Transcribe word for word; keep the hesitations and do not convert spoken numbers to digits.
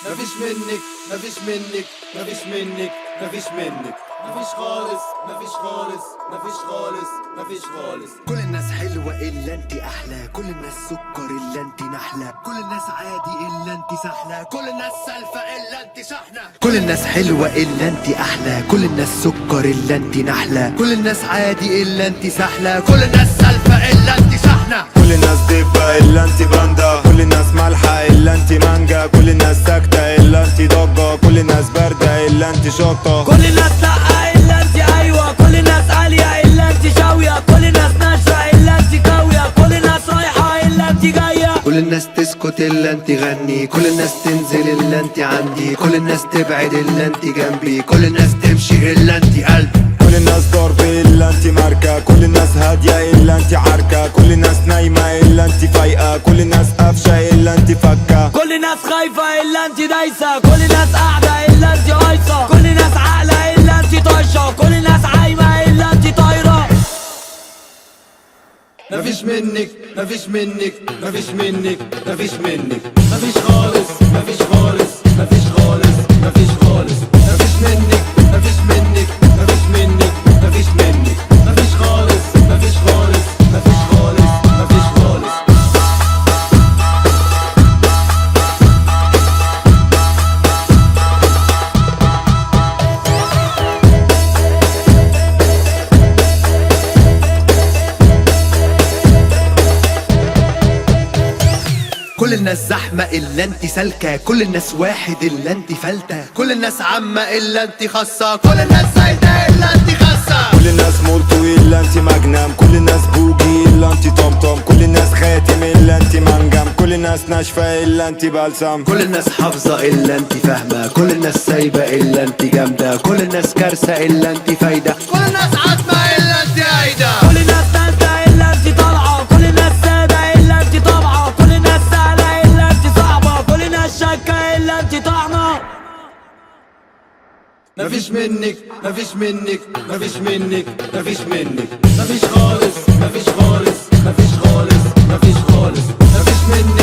مفيش منك مفيش منك مفيش منك مفيش منك مفيش خالص مفيش خالص مفيش خالص مفيش خالص. كل الناس حلوة إلا انت أحلى، كل الناس سكر إلا انت نحلة، كل الناس عادي إلا انت سحلة، كل الناس سالفة إلا انت شحنة. كل الناس حلوة إلا انت أحلى، كل الناس سكر إلا انت نحلة، كل الناس عادي إلا انت سحلة، كل الناس سالفة إلا انت شحنة. كل الناس دبة إلا انت باندا، كل الناس مالحة إلا انت مانجا، كل الناس ساكتة إلا انت ضجة، كل الناس باردة إلا انت شطة، كل الناس لأ إلا انت أيوة، كل الناس عالية إلا انت شاوية، كل الناس ناشرة إلا انت قوية، كل الناس رايحة إلا انت جاية. كل الناس تسكت إلا انت غني، كل الناس تنزل إلا انت عندي، كل الناس تبعد إلا انت جنبي، كل الناس تمشي إلا انت قلبي. كل الناس ضرب إلا انت ماركة، كل الناس هادية إلا انت عركة، كل الناس نايمة إلا انت فايقة، كل الناس قافشة إلا انت فكة، كل الناس خايفة إلا انت دايسة، كل الناس قاعدة إلا انت قايصة، كل الناس عاقلة إلا انت طايشة، كل الناس عايمة إلا انت طايرة. مفيش منك مفيش منك مفيش منك مفيش منك مفيش خالص مفيش خالص مفيش خالص مفيش خالص. مفيش منك مفيش منك مفيش منك مفيش منك مفيش خالص مفيش خالص مفيش خالص مفيش خالص. كل الناس زحمة إلا انت سالكة، كل الناس واحد إلا انت فلتة، كل الناس عامة إلا انت خاصة، كل الناس زايدة إلا انت خاصة. كل الناس مولتو إلا انت مجنم، كل الناس بوجي إلا انت طمطم، كل الناس خاتم إلا انت منجم، كل الناس ناشفة إلا انت بلسم، كل الناس حافظة إلا انت فاهمة، كل الناس سايبة إلا انت جامدة، كل الناس كارثة إلا انت فايدة، كل الناس عاتمة إلا انت عايدة. كل الناس نازلة إلا انت طالعة، كل الناس سادة إلا انت طابعة، كل الناس سهلة إلا انت صعبة، كل الناس شاكة إلا انت طعمة. مفيش منك مفيش منك مفيش منك مفيش منك مفيش خالص مفيش خالص مفيش خالص مفيش خالص. مفيش منك